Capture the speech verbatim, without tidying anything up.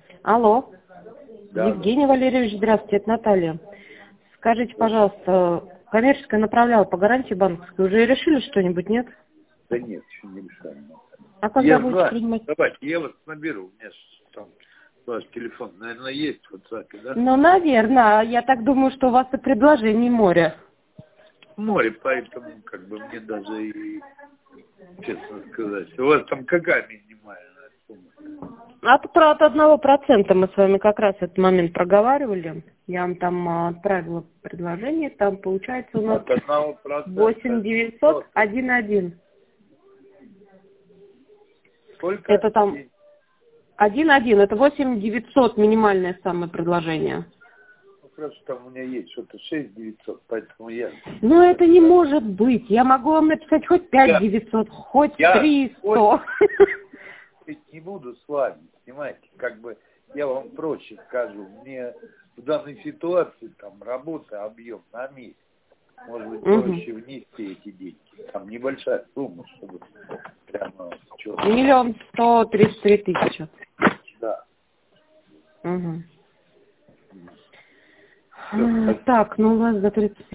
Алло. Да. Евгений Валерьевич, здравствуйте, это Наталья. Скажите, пожалуйста, коммерческая направляла по гарантии банковской. Уже решили что-нибудь, нет? Да нет, еще не решаем. А когда Я будете знаю. принимать? Давайте, я вас наберу. У меня ж там ваш телефон, наверное, есть в WhatsApp, да? Ну, наверное. Я так думаю, что у вас и предложений море. Море, поэтому как бы мне даже и, честно сказать, у вас там какая минимальная сумма? От, про- от одного процента мы с вами как раз этот момент проговаривали. Я вам там а, отправила предложение. Там получается у нас От одного процента. восемь девятьсот один один. Сколько? Это там один один. Это восемь девятьсот минимальное самое предложение. Ну, просто там у меня есть что-то шесть девятьсот, поэтому я... Ну, это не может быть. Я могу вам написать хоть пять девятьсот, хоть Я три сто. не буду с вами, понимаете, как бы я вам проще скажу, мне в данной ситуации там работа, объем на месяц, может быть, проще Угу. внести эти деньги, там небольшая сумма, чтобы прямо... Миллион сто тридцать три тысячи. Да. Угу. Все, Так, ну у вас за тридцать